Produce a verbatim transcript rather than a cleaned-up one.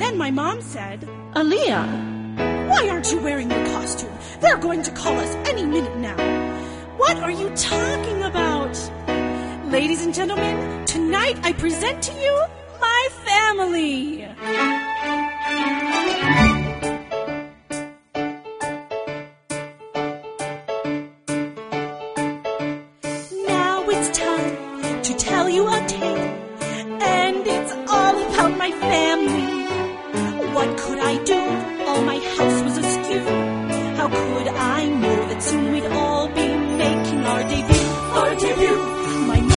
then my mom said, Aaliyah, why aren't you wearing your costume? They're going to call us any minute now. What are you talking about? Ladies and gentlemen, tonight I present to you my family.